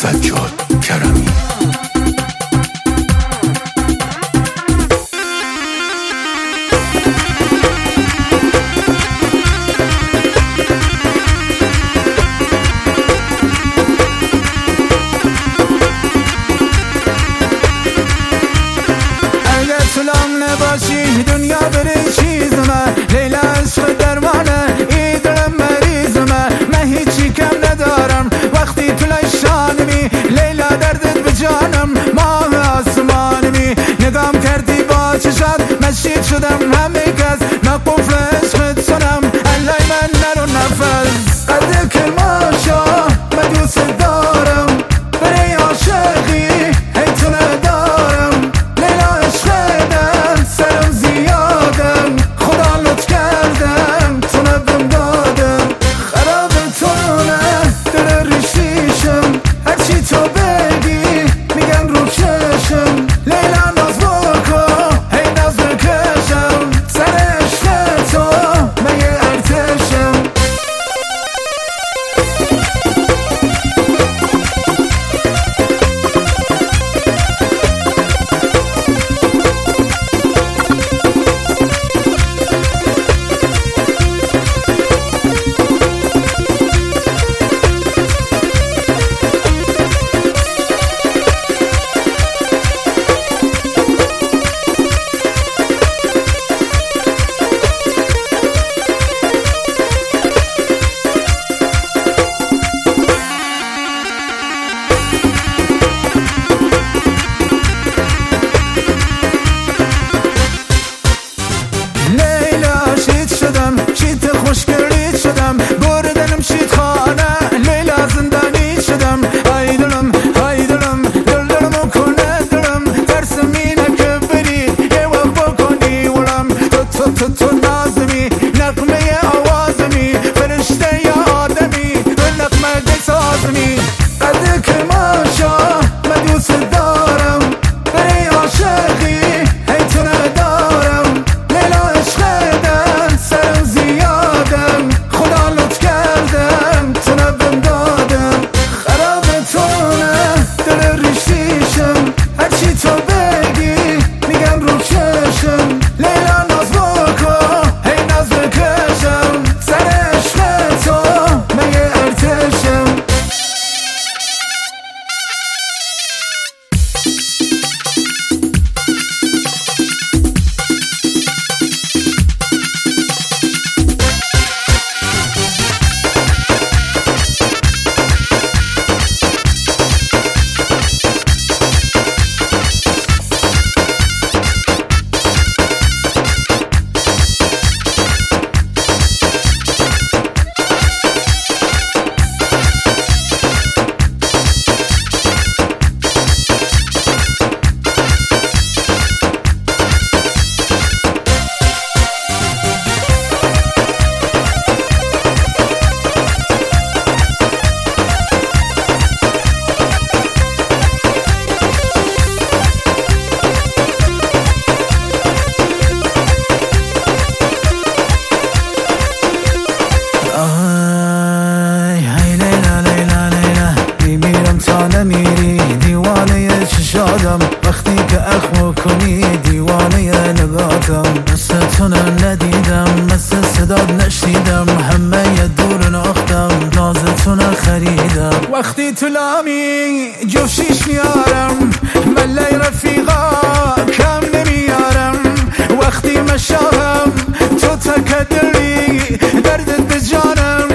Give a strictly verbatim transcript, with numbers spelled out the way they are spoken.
سجاد کرمی. سلام نباشی دنیا بری چیزمه، لیلا عشق درمانه ای دلم مریضمه. من هیچی کم ندارم وقتی تو لشانمی، لیلا دردت به جانم ماه آسمانمی. نگام کردی با چشات مشید شدم همه کس، مقفول عشقت سنم علای من نرو نفس. قدر کرماشا من دوست دارم برای عاشقی هی تو ندارم. لیلا عشق سرم زیادم خدا لطف کردم تو نبم دادم. خراب تونه دل ریشیشم هرچی تو بگی میگن رو چشم. لیلا ناز بکن هی ناز بکشم، سر عشق تو من یه ارتشم. شید خوشگلی شدم بردنم شید خانه، لیلا زندانی شدم. های دلم های دلم دل دلمو کنه دلم، ترسم اینه که بری یه وقت بکنی ولم. تو تو تو تو نازمی نغمه آوازمی، فرشته یا آدمی به نغمه دی سازمی. قدر که ماشا من دوست دارم برای عاشقی هی تو ندارم. لیلا عشق دن سرم زیادم خدا لطف کردم تو نبم دادم. خراب تونه دل ریشیشم هرچی تو بگی میگن رو چشم. لیلا ناز بکن هی ناز بکشم، سر عشق تو من یه ارتشم. نمیری دیوانه چشادم وقتی که اخمو کنی، دیوانه نگاتم. مثل تو ندیدم مثل صداد نشنیدم، همه یه دور ناختم ناز تو نخریدم. وقتی تو لامی جفشیش میارم ملای رفیقا کم نمیارم. وقتی مشاهم تو تکدری دردت به جانم،